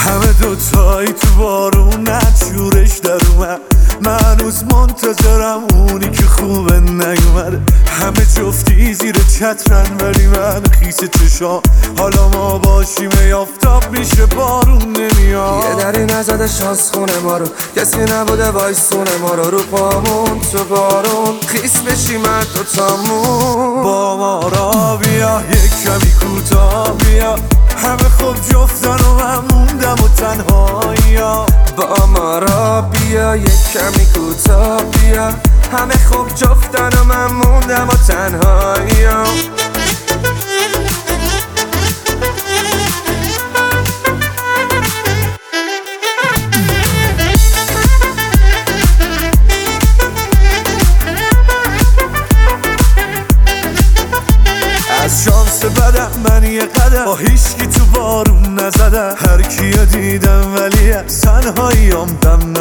همه دوتایی تو بارون نچورش در اومد، من هنوز منتظرم اونی که خوبه نیومده. همه جفتی زیر چترن ولی من خیس چشام، حالا ما باشیم یافتاب میشه بارون نمیاد. یه دری نزده شانس خونه ما رو، کسی نبوده وایسونه ما رو پامون تو بارون خیس بشیم هر دوتامون. با ما را بیا یک کمی کوتاه بیا، همه خوب جفتن و من موندم و تنهاییم. با ما را بیا یک کمی کوتاه بیا، همه خوب جفتن و من موندم و تنهاییم. از شانس بدم من یه قدم با هیچکی تو بارون نزدم، هر کیو دیدم ولی از تنهاییام دم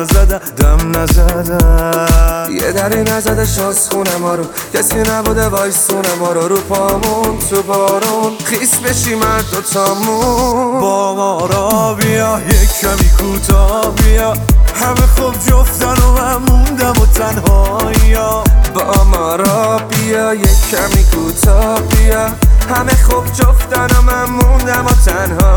نزدم. یه دری نزده شانس خونه ما رو، کسی نبوده وایسونه ما رو پامون تو بارون خیس بشیم هر دوتامون. با ما را بیا یک کمی کوتاه بیا، همه خوب جفتن و من موندم و تنهاییم. با ما را بیا یک کمی کوتاه بیا، همه خوب جفتن و من موندم و تنها.